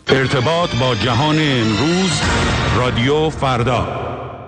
ارتباط با جهان امروز، رادیو فردا.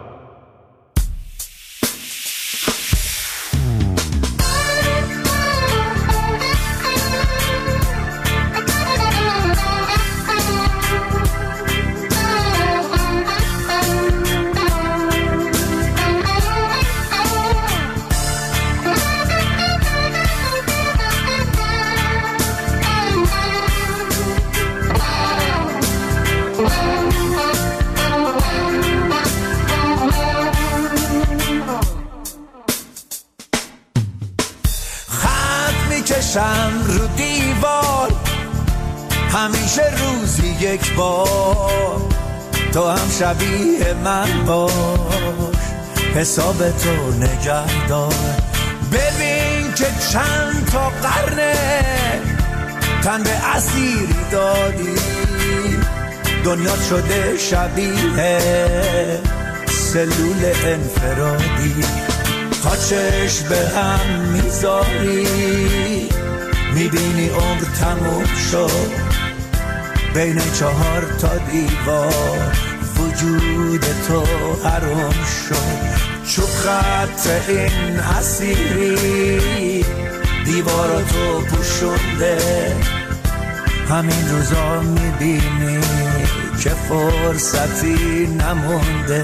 رو دیوار همیشه روزی یک بار، تو هم شبیه من باش، حساب تو نگه دار. ببین که چند تا قرنه تن به اسیری دادی، دنیا شده شبیه سلول انفرادی. پاچش به هم میذاری، میبینی عمر تموم شد بین 4 تا دیوار، وجود تو حرام شد. چوب خط این اسیری دیواراتو پوشونده، همین روزا میبینی که فرصتی نمونده.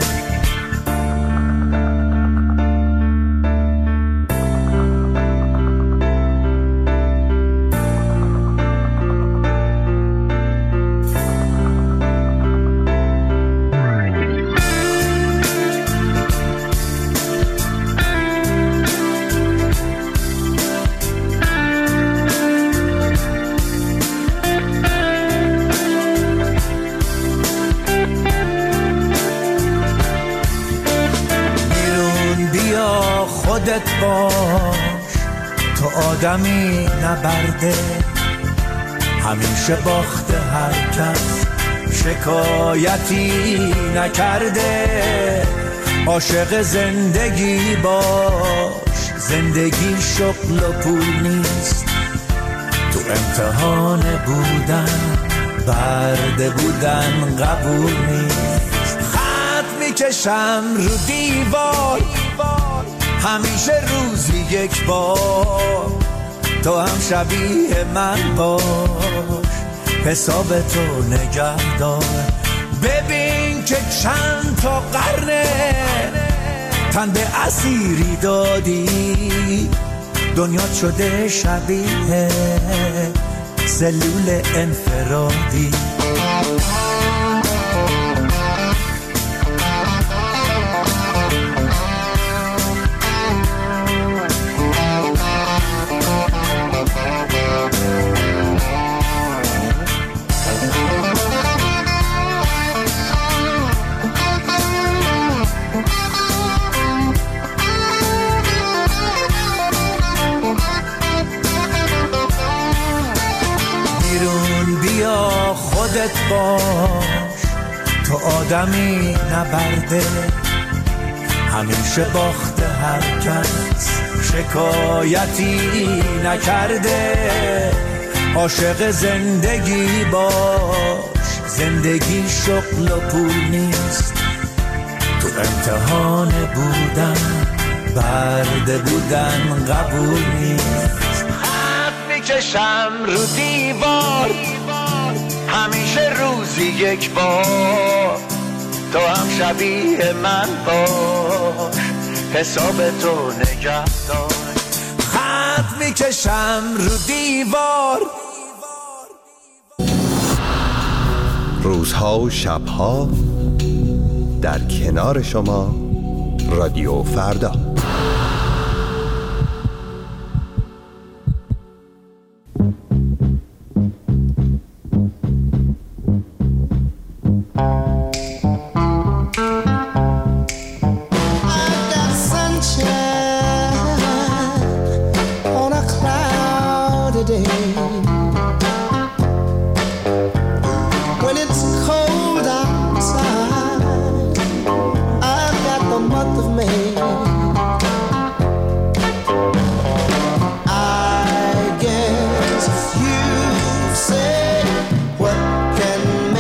خودت باش، تو آدمی نبرده، همیشه باخته هر کس، شکایتی نکرده. عاشق زندگی باش، زندگی شغل و پول نیست، تو امتحان بودن برده بودن قبول نیست. خط میکشم رو دیوار همیشه روزی یک بار، تو هم شبیه من باش، حساب تو نگه دار. ببین که چند تا قرنه تن به اسیری دادی، دنیا شده شبیه سلول انفرادی. خودت باش، تو آدمی نبرده، همیشه باخته هر کس، شکایتی نکرده. عاشق زندگی باش، زندگی شغل و پول نیست، تو امتحان بودن برده بودن قبول نیست. خط میکشم رو دیوار همیشه روزی یک بار، تو هم شبیه من باش، حساب تو نگه دار. خط میکشم رو دیوار. روزها و شبها در کنار شما، رادیو فردا. I guess you say, what can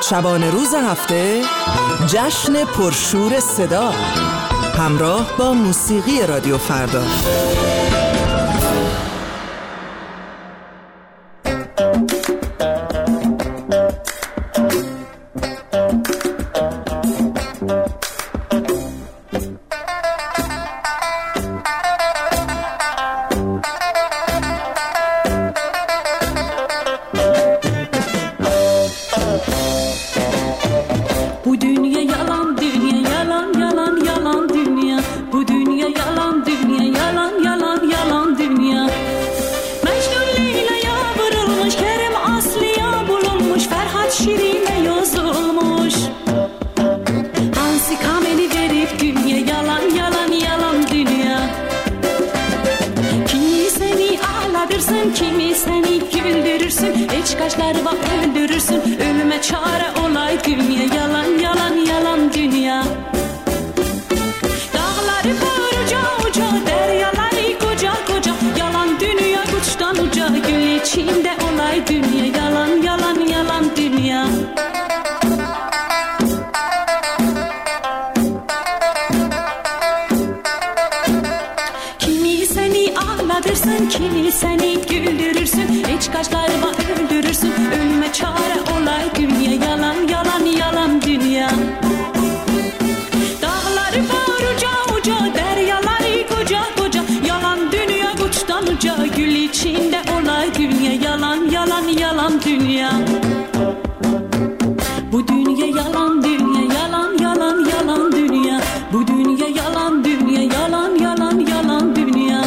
شبانه روز هفته جشن پرشور صدا همراه با موسیقی رادیو فردا. Kimi seni güldürürsün, hiç kaşlarıma öldürürsün. Ölüme çare olay dünya, yalan yalan yalan dünya. Dağları var uca uca, deryaları koca koca. Yalan dünya uçtan uca, gül içinde olay dünya. Yalan yalan yalan dünya. Bu dünya yalan dünya, yalan yalan yalan dünya. Bu dünya yalan dünya, yalan yalan yalan dünya.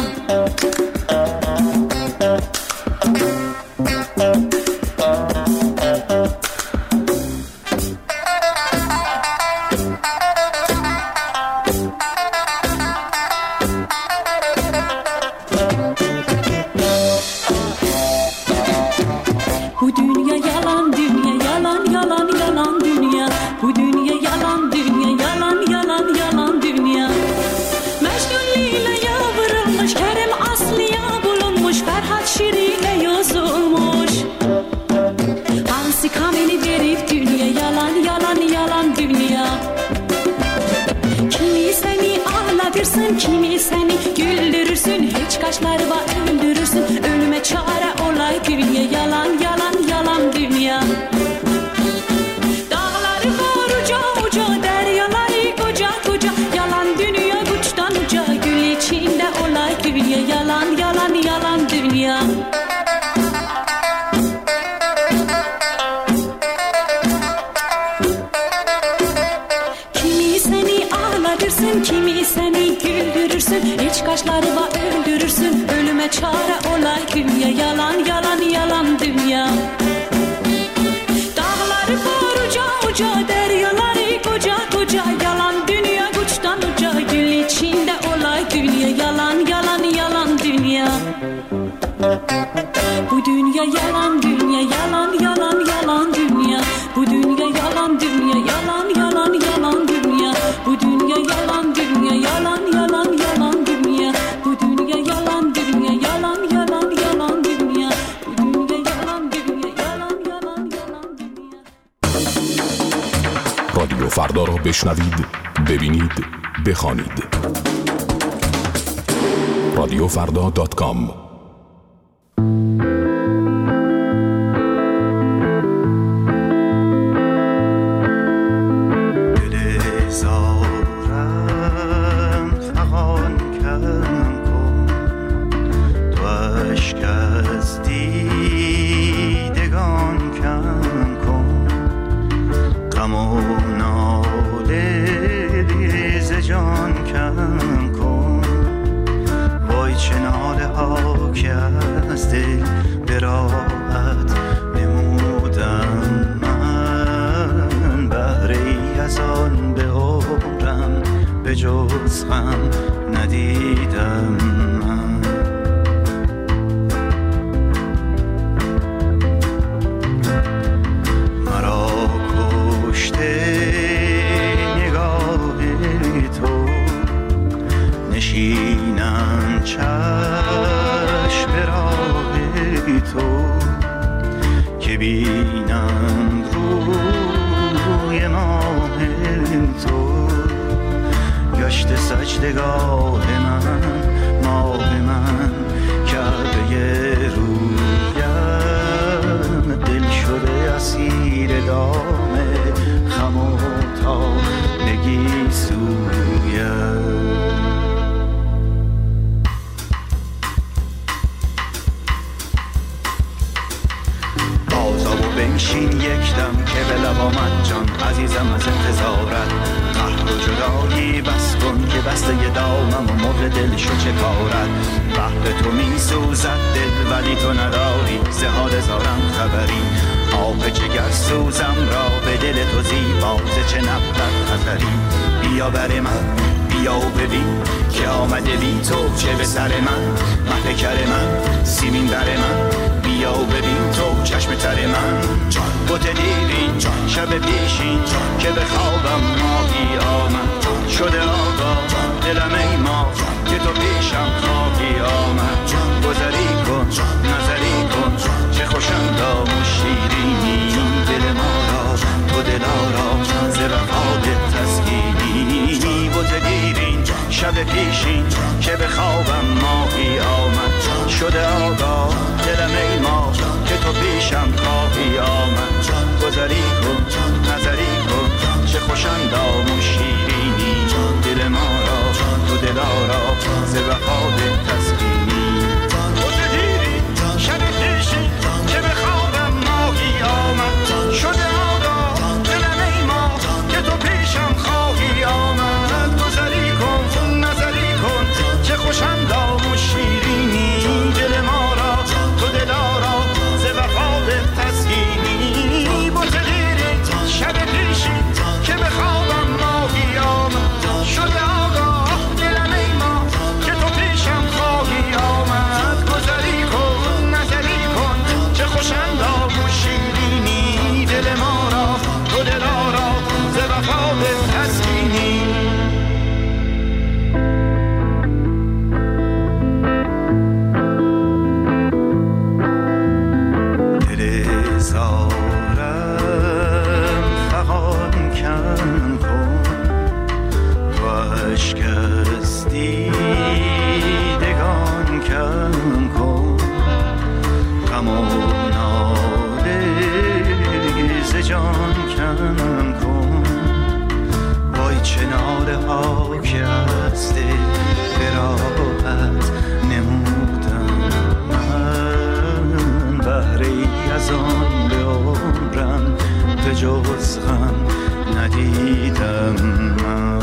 Kimi seni güldürürsün, hiç kaşlarıma öldürürsün. Ölüme çare olay dünya, yalan yalan yalan dünya. Dağları var uca uca, deryaları koca koca. Yalan dünya uçtan uca, gül içinde olay dünya. Yalan yalan yalan dünya. Kimi seni ağlatırsın, kimi seni güldürürsün, hiç kaşlarıma öldürürsün. Ölüme çare olay dünya, yalan yalan yalan dünya. Dağları var uca uca, deryaları koca koca. Yalan dünya uçtan uca, gül içinde olay dünya. Yalan yalan yalan dünya. Bu dünya yalan dünya, yalan yalan yalan dünya. Bu dünya yalan dünya, yalan yalan yalan dünya. Bu dünya yalan dünya, yalan yalan yalan dünya. Bu dünya yalan dünya, yalan yalan yalan dünya. Bu dünya yalan dünya, yalan yalan yalan dünya. رادیو فردا را بشنوید، ببینید، بخوانید. radiofrda.com جز غم ندیدم من. مرا کشته نگاه تو، نشینم چشم راه تو، که بینم روی تو گشت سجدگاه من ماه من کعبه رویم دل شده اسیر دام خم و تابگی سویم بنشین یک دم که به لب آمد جان عزیزم از انتظارت قهر و جدایی بس کن که بسته ی دامم و مهر دل شو چه کارت بهر تو می سوزد دل ولی تو نداری ز حال زارم خبری آب جگر سوزم را به دل تو زیبا ز چه نبود خطری بیا بر من بیا و ببین که آمده بی تو چه به سر من محلکر من سیمین در من بیا و ببین تو چشم تر من بوت دیرین شب پیشین که به خوابم ماهی آمد شده آگاه دلم ای ما که تو پیشم خواهی آمد گذری کن نظری کن چه خوشندام و شیرینی دل ما را تو دلارا ز وفات تسکینی بوت دیرین شب پیشین که به خوابم ماهی آمد شده آگاه دلم ای ما که تو پیشم خواهی آمد گذری کن نظری کن چه خوشندام و شیرینی دل ما را تو دلارا ز وفات تسکینی بوت دیرین شب پیشین که به خوابم ماهی آمد شده آگاه دلم ای ما که تو پیشم خواهی آمد گذری کن نظری کن چه خوشندام و شیرینی دل ما را تو دلارا ز وفات تسکینی بوت دیرین شب پیشین که به خوابم ماهی آمد شده آگاه دلم ای ما که تو پیشم خواهی آمد گذری کن نظری کن چه خوشندام و شیرینی دل ما را تو دلارا ز وفات تسکینی دیدگان کم کن غم و ناله ز جان کم کن وای چه ناله ها که از دل به راحت نمودم من بهره ای از آن به عمرم به جز غم ندیدم من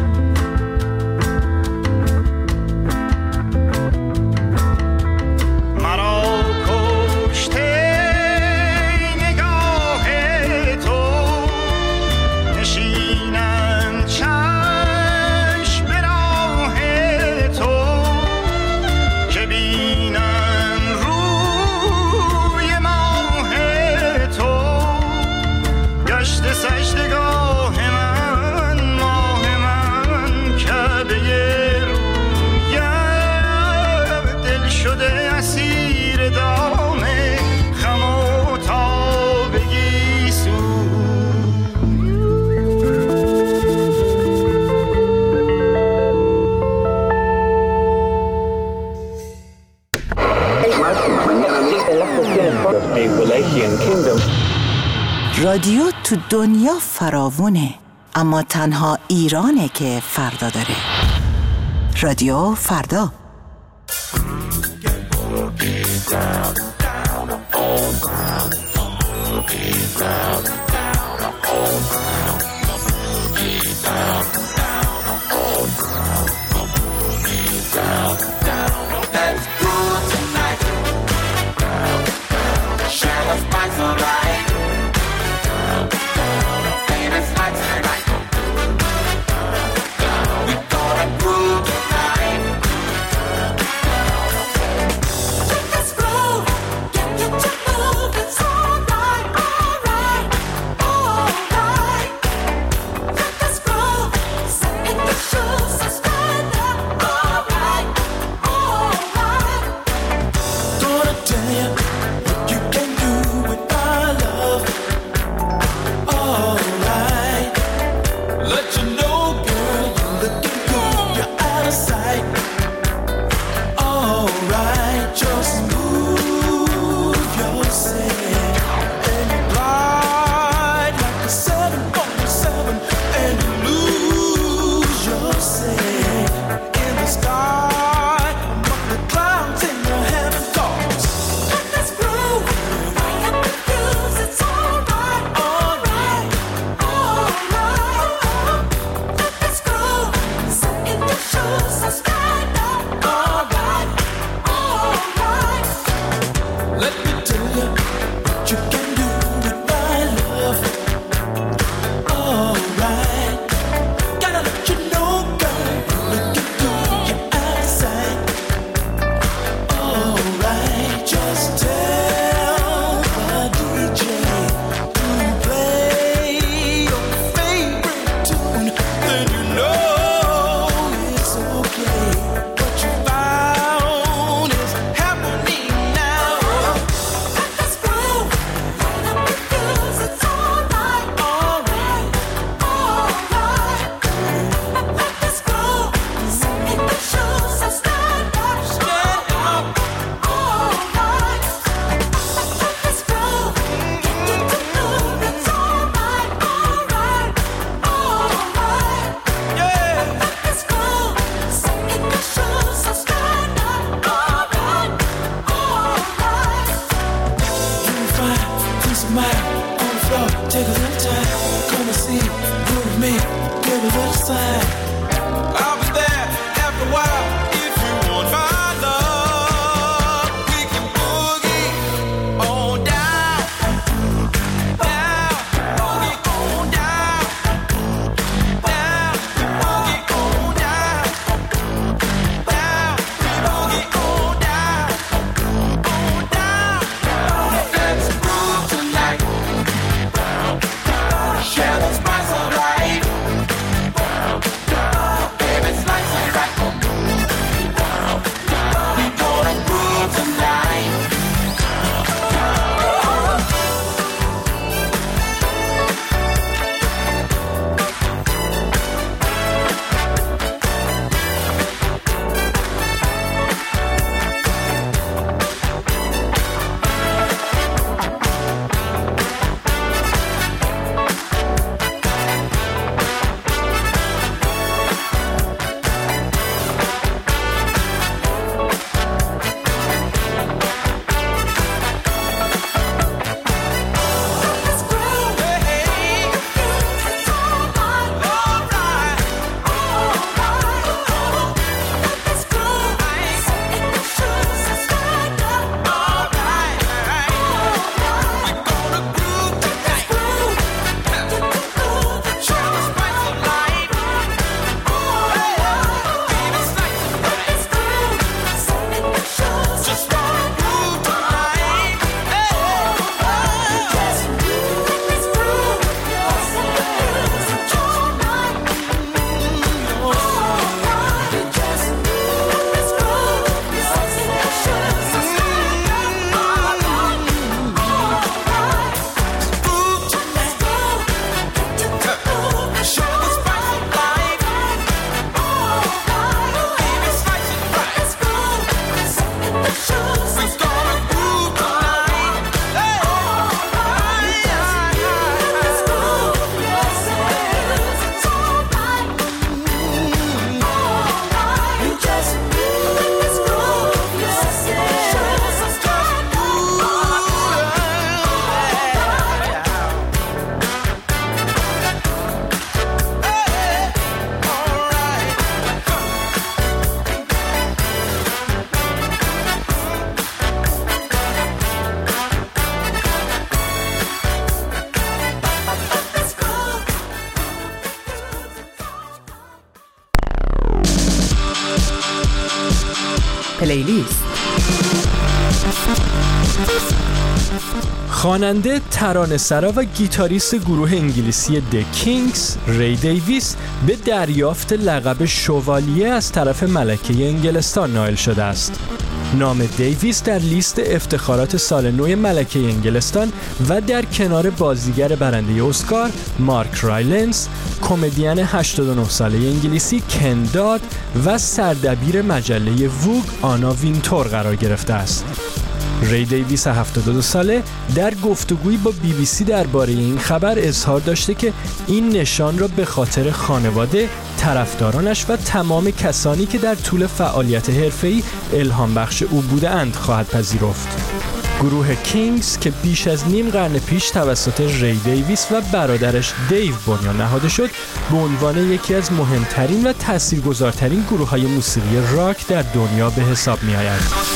رادیو تو دنیا فراوونه اما تنها ایرانه که فردا داره. رادیو فردا. mind on the floor, take a little time. Come and see, groove me, give a little sign. I'll be there after a while if you want my love. We can boogie on down, down, boogie on down, down, boogie on down, down, boogie on down, on down. Let's groove tonight. Share the spice of life. Baby, slice it right. We gonna groove tonight. پلیلیست. خواننده، ترانه‌سرا و گیتاریست گروه انگلیسی The Kings ری دیویس به دریافت لقب شوالیه از طرف ملکه انگلستان نائل شده است. نام دیویس در لیست افتخارات سال نو ملکه انگلستان و در کنار بازیگر برنده اسکار مارک رایلنز، کمدین 89 ساله انگلیسی کن داد و سردبیر مجله ووگ آنا وینتور قرار گرفته است. ری دیویس 72 ساله در گفتگویی با BBC درباره این خبر اظهار داشته که این نشان را به خاطر خانواده، طرفدارانش و تمام کسانی که در طول فعالیت حرفه‌ای الهام بخش او بودند خواهد پذیرفت. گروه کینگز که بیش از نیم قرن پیش توسط ری دیویس و برادرش دیو بنیان نهاده شد، به عنوان یکی از مهمترین و تاثیرگذارترین گروه‌های موسیقی راک در دنیا به حساب می‌آید.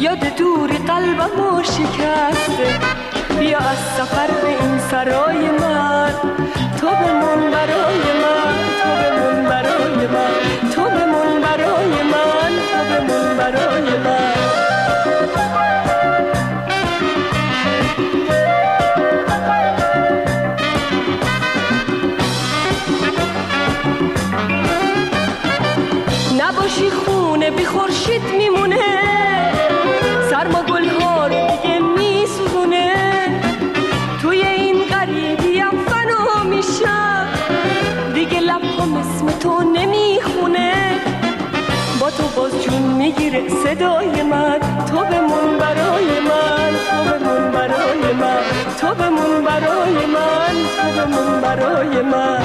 یاد دوری قلبمو شکسته. بیا از سفر به این سرای من، تو بمون برای من، تو بمون برای من، تو بمون برای من، تو بمون برای من. نباشی خونه بی خورشید میمونه، سرما گلها رو دیگه میسوزونه. توی این غریبیم فنا میشم، دیگه لبم اسم تو نمیخونه. با تو باز جون میگیره صدای من، تو بمون برای من، تو بمون برای من، تو بمون برای من، تو بمون برای من.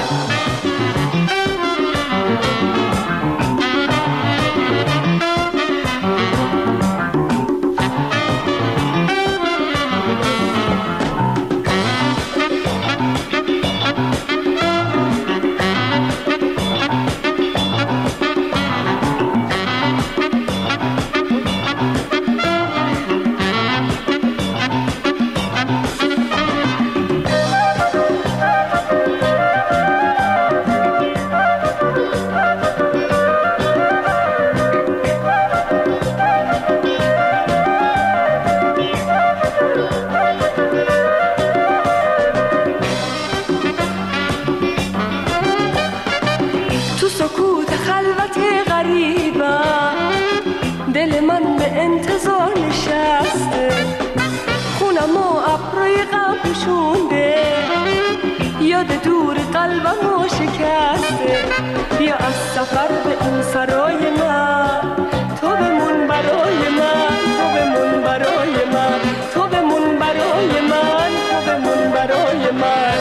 یاد دور قلبمو شکسته. بیا از سفر به این سرای من، تو بمون برای من، تو بمون برای من، تو بمون برای من، تو بمون برای من.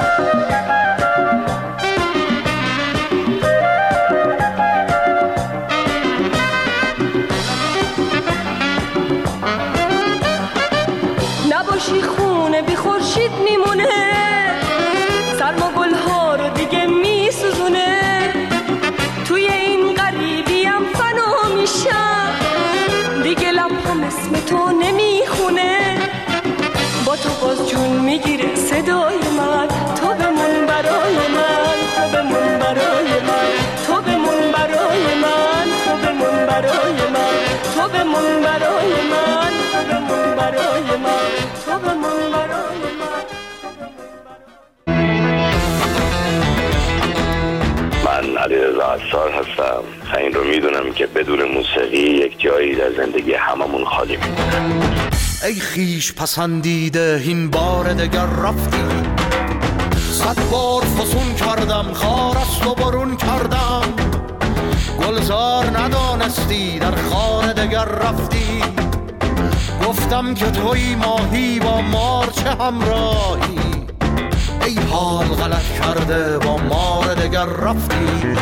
نباشی خونه بی خورشید میمونه، سرما گلها رو دیگه میسوزونه. توی این غریبیم فنا میشم، دیگه لبم اسم تو نمیخونه. با تو باز جون میگیره صدای من، تو بمون برای من، تو بمون برای من، تو بمون برای من، تو بمون برای من، تو بمون برای من، تو بمون برای من، تو بمون برای من. من علیرضا عصار هستم. این رو میدونم که بدون موسیقی یک جایی در زندگی هممون خالی میمونه. ای خیش پسندیده این بار دگر رفتی، 100 بار فسون کردم خار است و برون کردم. گلزار ندانستی در خانه دگر رفتی، گفتم که توی ماهی با مار چه همراهی. ای حال غلط کرده با مار دگر رفتی.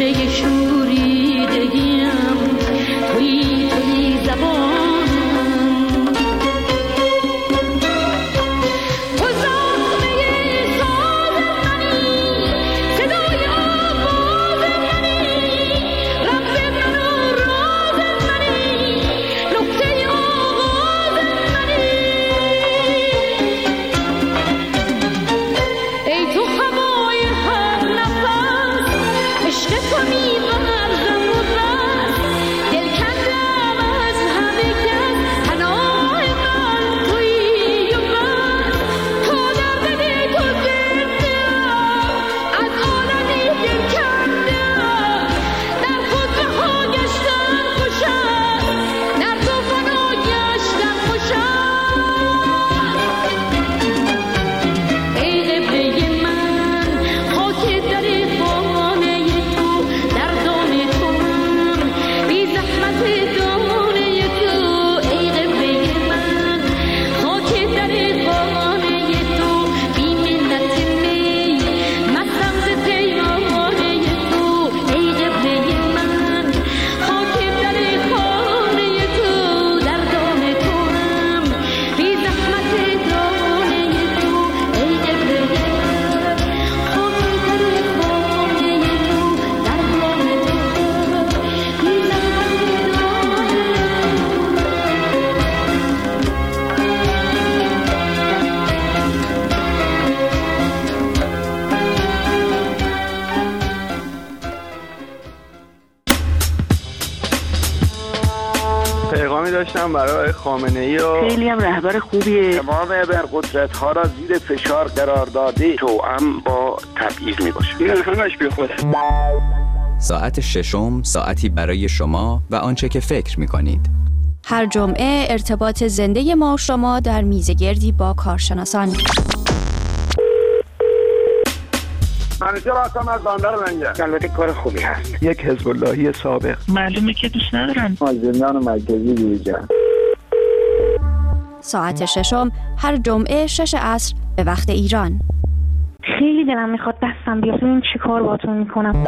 قطره شوریدگیم توی زبانم تو زخمه ساز منی صدای آواز منی رمز من و راز منی نقطه آغاز منی ای تو هوای هر نفس عشق تو می‌ورزم و بس دل کندم از همه کس پناه من تویی و بس تا در دل تو زنده‌ام از عالمی دل کنده‌ام در خود رها گشتن خوشم در تو فنا گشتن خوشم ای قبله من خاک در خانه تو در دام توام بی زحمت دانه تو ای قبله من خاک در خانه تو بی منت می مستم ز پیمانه تو ای قبله من خاک در خانه تو در دام توام بی زحمت دانه تو ای قبله من خاک در خانه تو در دام توام بی پیغامی داشتم برای خامنه‌ای و خیلی هم رهبر خوبیه. تمام ابرقدرت‌ها را زیر فشار قرار داده توأم با تبعیض میباشه. این همش بیخوده. ساعت ششم ساعتی برای شما و آنچه که فکر می‌کنید. هر جمعه ارتباط زنده ما و شما در میزگردی با کارشناسان. منیجر هستم از بندر لنگر. البته کار خوبی هست. یک حزب اللهی سابق. معلومه که دوست ندارن. از زندان مرکزی بیرون. ساعت ششم هر جمعه 6 عصر به وقت ایران. خیلی دلم میخواد دستم بیاد ببینم چی کار باهاتون میکنم.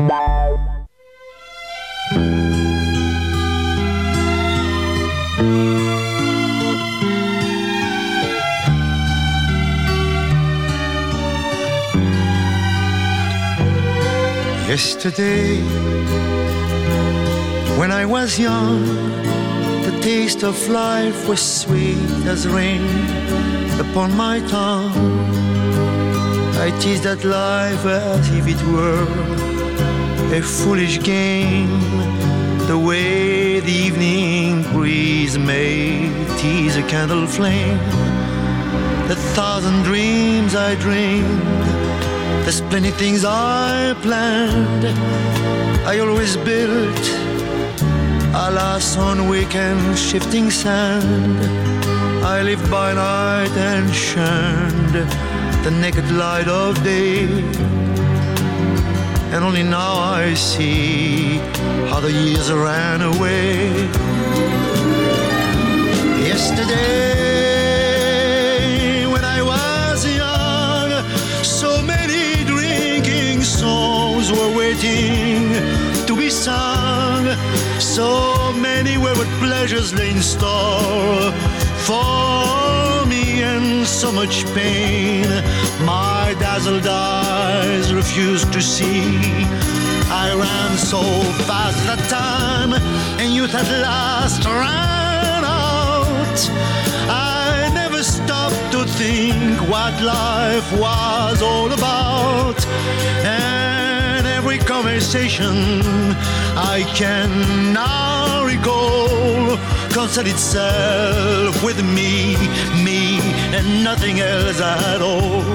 Yesterday, when I was young, the taste of life was sweet as rain upon my tongue. I teased at life as if it were a foolish game, the way the evening breeze may tease a candle flame. The thousand dreams I dreamed, there's plenty things I planned, I always built, alas on weekend shifting sand. I lived by night and shunned the naked light of day, and only now I see how the years ran away. Yesterday when I was young, so many drinking songs were waiting to be sung. So many wayward pleasures lay in store for me, and so much pain my dazzled eyes refused to see. I ran so fast that time, and youth at last ran out. I never stopped to think what life was all about, and every conversation I can now recall concerned itself with me and nothing else at all.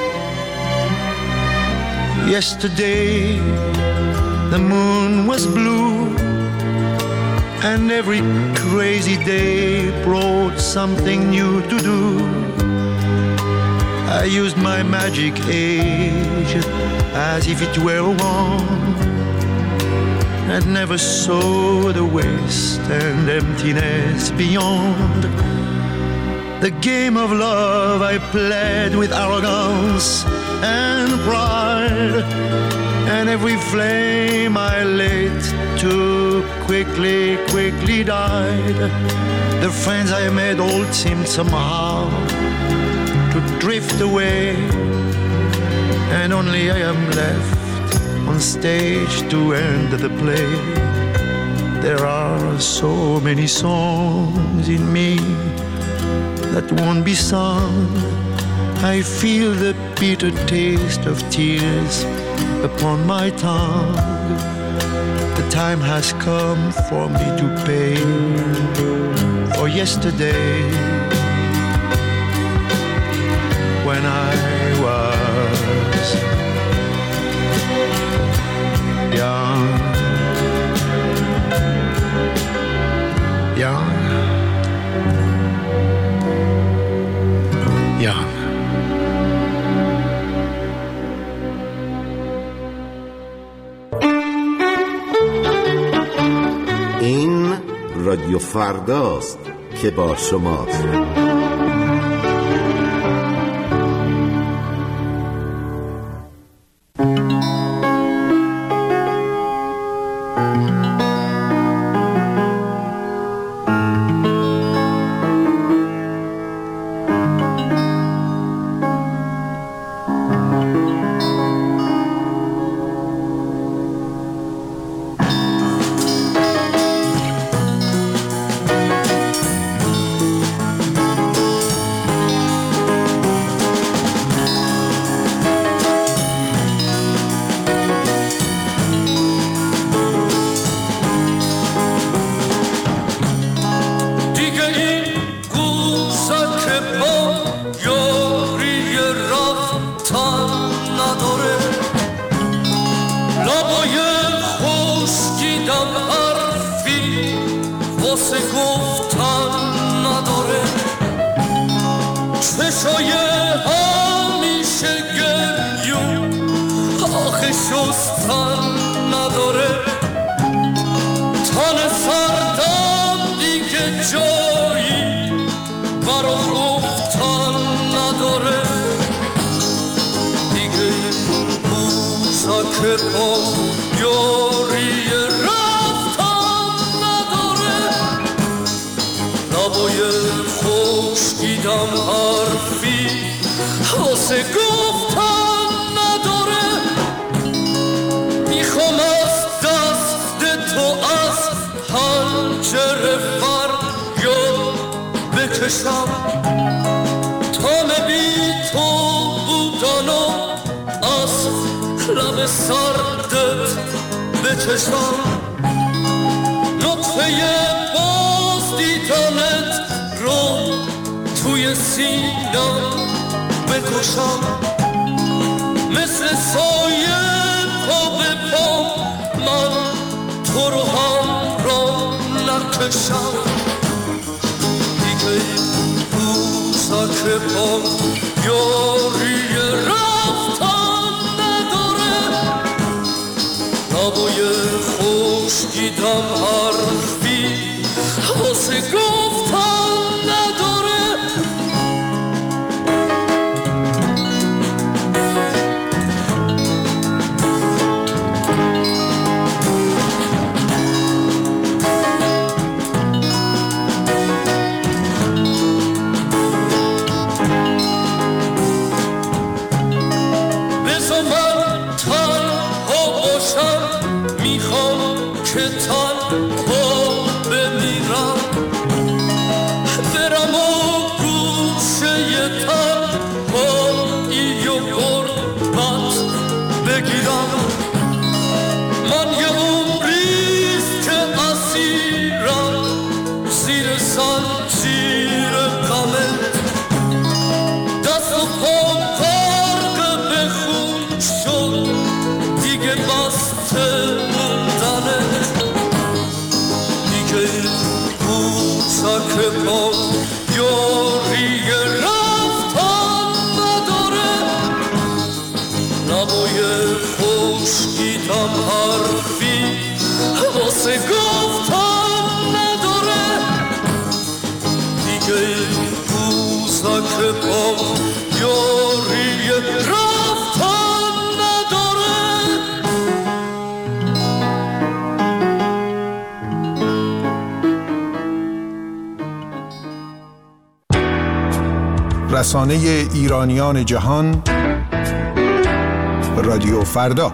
Yesterday the moon was blue, and every crazy day brought something new to do. I used my magic age as if it were one, and never saw the waste and emptiness beyond. The game of love I played with arrogance and pride, and every every flame I lit too quickly died. The friends I made all seemed somehow to drift away, and only I am left on stage to end the play. There are so many songs in me that won't be sung. I feel the bitter taste of tears upon my tongue. The time has come for me to pay for yesterday, when I was young. این رادیو فرداست که با شماست. رسانه ایرانیان جهان رادیو فردا.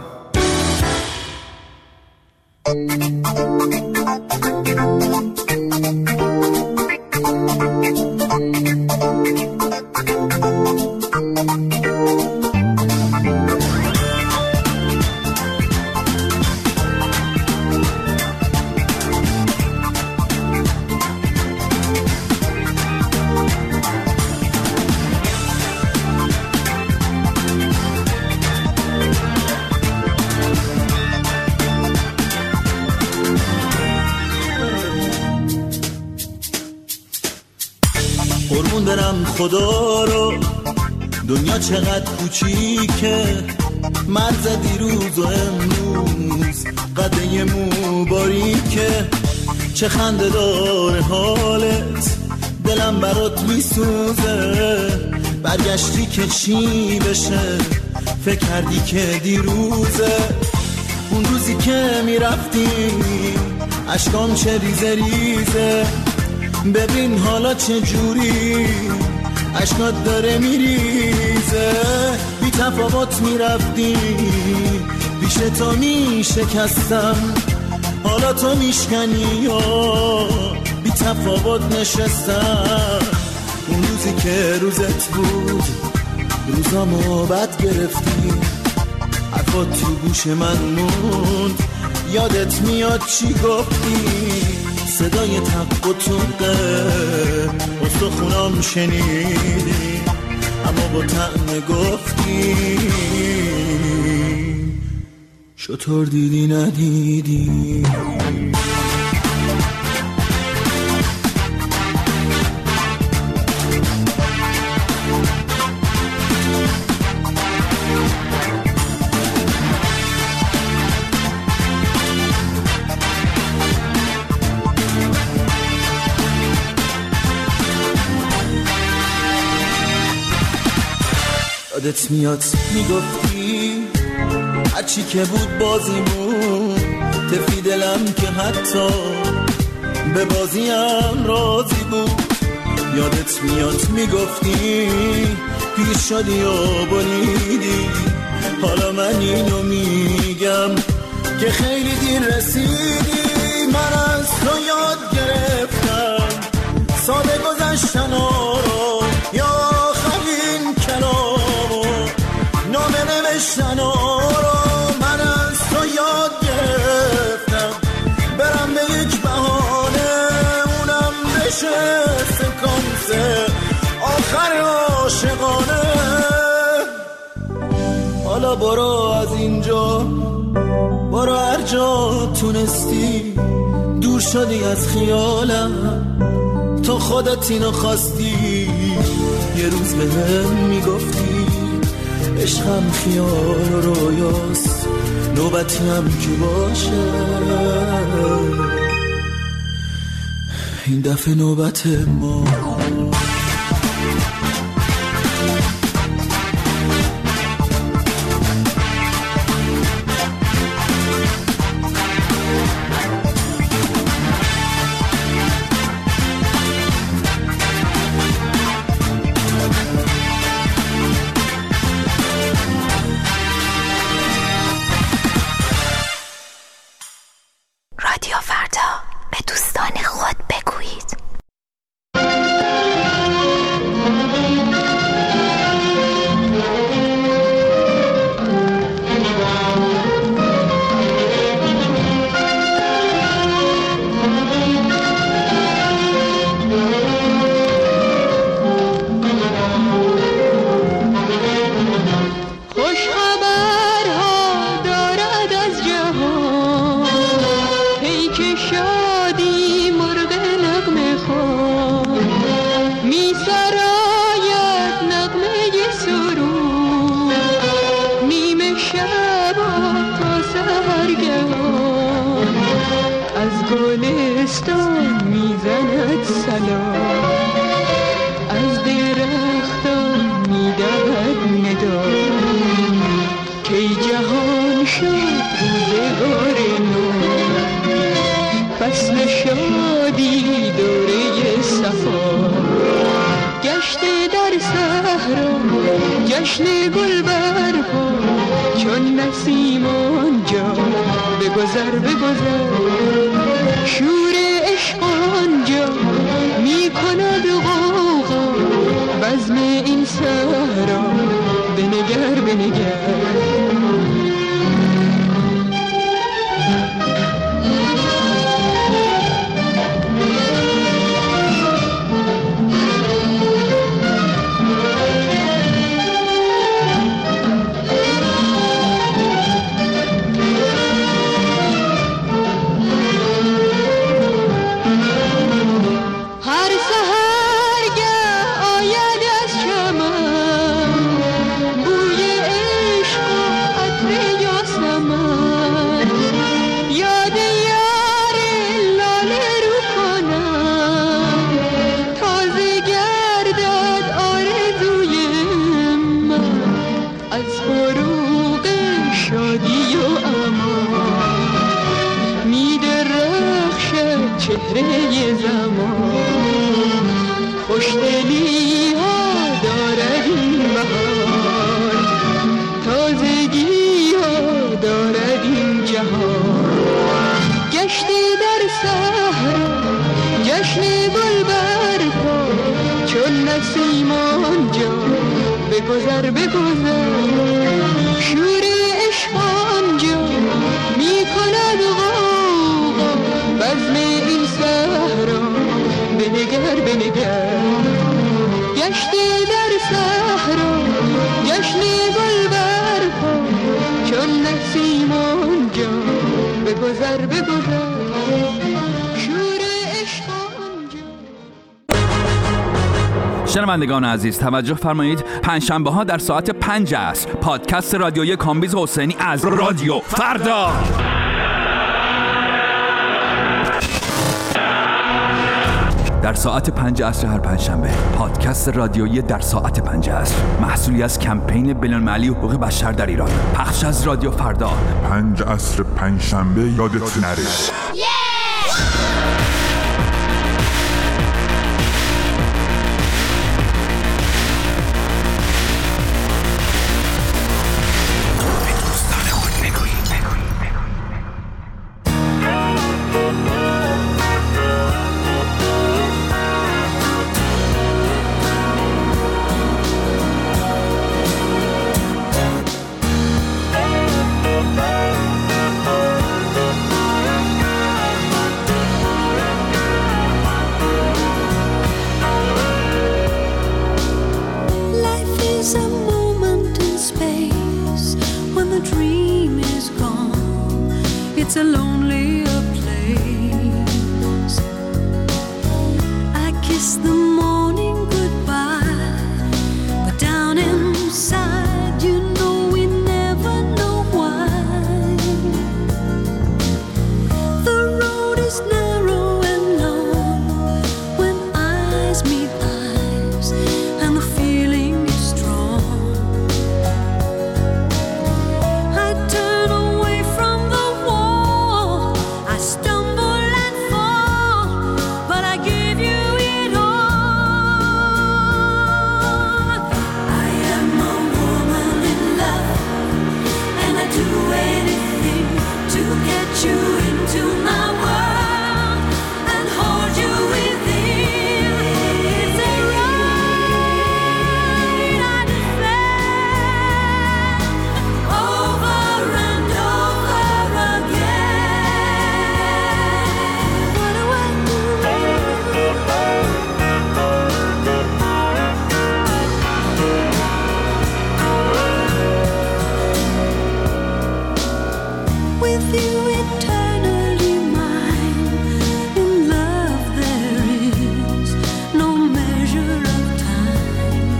قربون برم خدا رو، دنیا چقدر کوچیکه، مرز دیروز و امروز قده مو باریکه، چه خنده داره حالت، دلم برات میسوزه، برگشتی که چی بشه، فکر کردی که دیروزه، اون روزی که میرفتی اشکام چه ریزه ریزه، ببین حالا چه جوری اشکات داره میریزه، بی تفاوت میرفتی پیش تو میشکستم، حالا تو میشکنی یا بی تفاوت نشستم، اون روزی که روزت بود روزامو بد گرفتی، حرفات تو گوش من موند، یادت میاد چی گفتی، صدای تق و توقه استخونام شنیدی، اما با طعم گفتی شطور دیدی ندیدی. یادت میاد میگفتی هرچی که بود بازیمون، تفی دلم که حتی به بازیم راضی بود، یادت میاد میگفتی پیر شدی و بریدی، حالا من اینو میگم که خیلی دیر رسیدی، من از تو یاد گرفتم ساده گذشتن رو، یا خمین کلامو نامه نوشتن رو، من از تو یاد گرفتم برم به یک بهانه، اونم بشه سکانس آخر عاشقانه، حالا برو از اینجا، برو هر جا تونستی، دور شدی از خیالم، تو خودت اینو خواستی، یه روز به هم میگفتی عشقم خیال و رویاست، نوبتی هم که باشه، این دفعه نوبت ما. رادیو فردا، به دوستان خود بگویید. گلستان میزند سلام، از درختان میدهد ندا، کی جهان شد روزگار نو، فصل شادی دوره صفا، گشته در سر صحرا جشن گل برپا چون نسیم آنجا بگذر شور عشق آنجا می کند غوغا بزم این صحرا بنگر چهره زمان خوشدلی ها دارد این بهار تازگی ها دارد این جهان گشتی در صحرا جشن گل برپا چون نسیم آنجا بگذر شور عشق آنجا می کند غوغا بزم این صحرا بنگر گشتی در صحرا جشن گل برپا چون نسیم آنجا بگذر شور عشق آنجا. شنوندگان عزیز توجه فرمایید، پنجشنبه ها در ساعت 5 عصر پادکست رادیویی کامبیز حسینی از رادیو فردا. در ساعت 5 عصر هر پنجشنبه پادکست رادیویی در ساعت 5 عصر محصولی از کمپین بین‌المللی حقوق بشر در ایران، پخش از رادیو فردا. 5 عصر پنجشنبه یادت نره. It's a lonelier place. I kiss the morning goodbye, but down inside, you know we never know why. The road is narrow and long when eyes meet eyes, and the feeling is strong. I turn away from the I stumble and fall, but I give you it all. I am a woman in love, and I do anything to get you into my world and hold you within. It's a right I defend over and over again. With you eternally mine, in love there is no measure of time.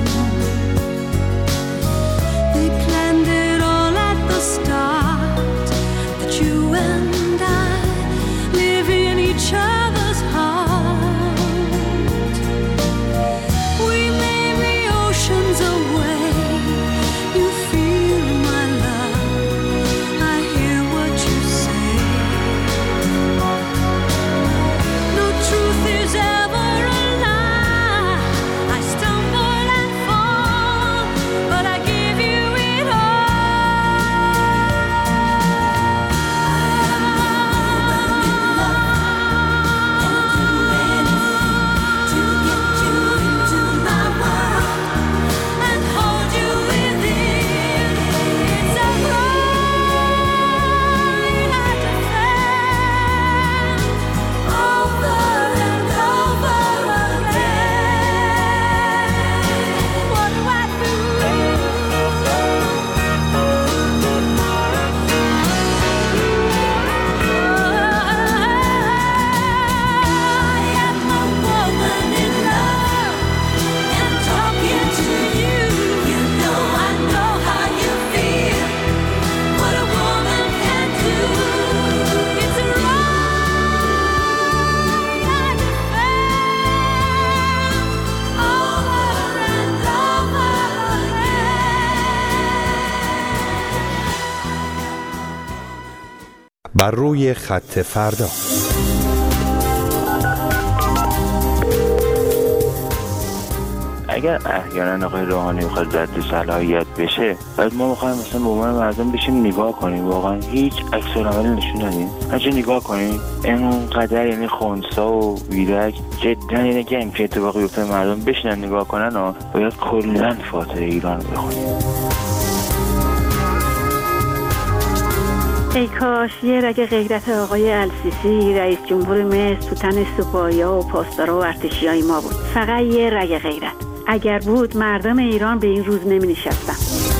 They planned it all at the start, that you and I live in each other's heart. We may be oceans away, you feel my love, I hear what you say. بر روی خط فردا. اگر احیانا آقای روحانی میخواد رد صلاحیت بشه، بعد ما میخوایم مثلا به عنوان مردم بشیم نگاه کنیم، واقعا هیچ عکس العملی نشون ندیم، هرچی نگاه کنیم اینقدر یعنی خنثی و ویرک جدا اینه که این اتفاقی بیفته مردم بشینن نگاه کنن و باید کلا فاتحه ایران بخونیم. ای کاش یه رگ غیرت آقای السیسی رئیس جمهور مصر تو تن سپاهی‌ها و پاسدارا و ارتشیای ما بود. فقط یه رگ غیرت. اگر بود مردم ایران به این روز نمی نشستن.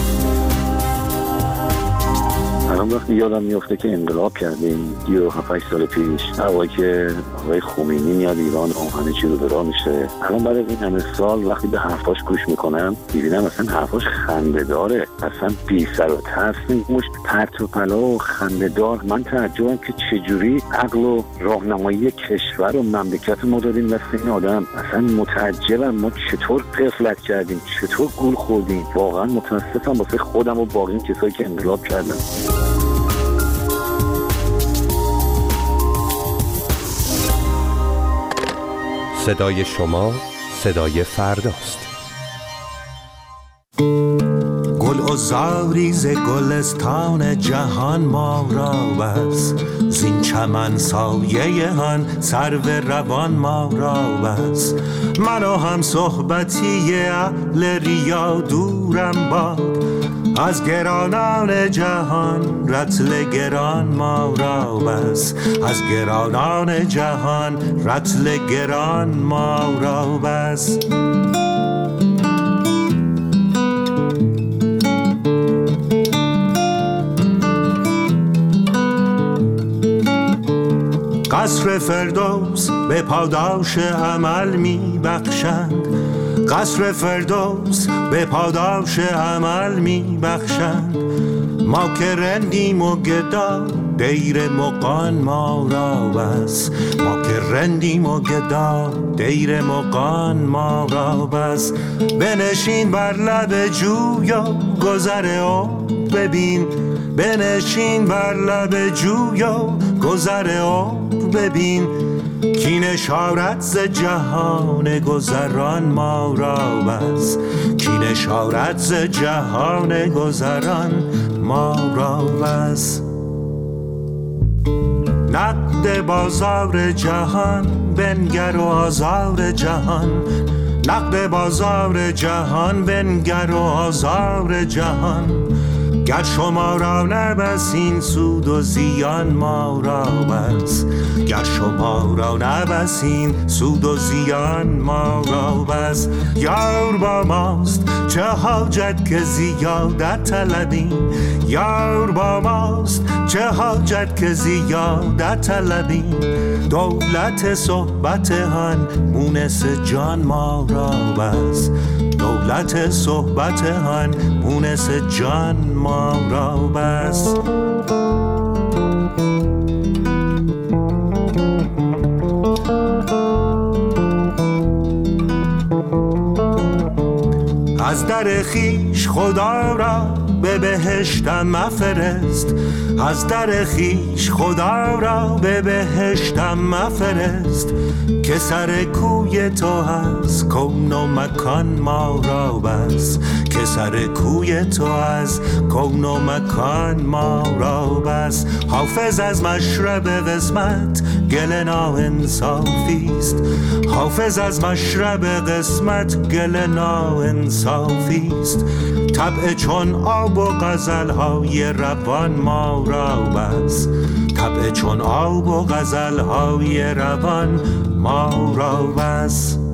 الان وقتی یادم میفته که انقلاب کردیم 7 سال پیش، هوایی که آقای خمینی میاد ایران و همه چی رو به راه میشه. الان بعد از این همه سال وقتی به حرفاش گوش میکنم میبینم اصلا حرفاش خنده‌داره، اصلا بی سر و ترس مشت پرت و پلا و خنده‌دار. من تعجبم که چجوری عقل و راهنمایی کشور و مملکت ما دادیم دست این آدم. اصلا متعجبم ما چطور غفلت کردیم، چطور گول خوردیم. واقعا متاسفم واسه خودم و باقی کسایی که انقلاب کردن. صدای شما صدای فرداست. گل و زاری ز گلستان جهان ما را بس، زین چمن سایه هن سرو روان ما را بس. من و هم صحبتی اهل ریا دورم باد، از گرانان جهان رطل گران ما را بس. از گرانان جهان رطل گران ما را بس. قصر فردوس به پاداش عمل می بخشند، قصر فردوس به پاداش عمل می بخشند. ما که رندیم و گدا دیر مغان ما را بس. ما که رندیم و گدا دیر مغان ما را بس. بنشین بر لب جویا گذر او ببین، بنشین بر لب جویا گذر او ببین. کی نشارت ز جهان گذران ما را بس. کی نشارت ز جهان گذران ما را بس. نقد بازار جهان بنگر و آزار جهان، نقد بازار جهان بنگر و آزار جهان. گر شما را نبسین سود و زیان ما را بس. گر شما را نبسین سود و زیان ما را بس. یار با ماست چه حاجت که زیادت طلبیم، یار با ماست چه حاجت که زیادت طلبیم. دولت صحبت هن مونس جان ما را بس. دولت صحبت هن مونس جان ما را بس. از در خیش خدا را به بهشتم مفرست، از در خیش خدا را به بهشتم مفرست. که سر کوی تو هست کون و مکان ما را بس. که سر کوی تو از کون و مکان ما را بس. حافظ از مشرب قسمت گل ناانصافیست، حافظ از مشرب قسمت گل ناانصافیست. طبع چون آب و غزل‌های روان ما را بس. طبع چون آب و غزل‌های روان ما را بس.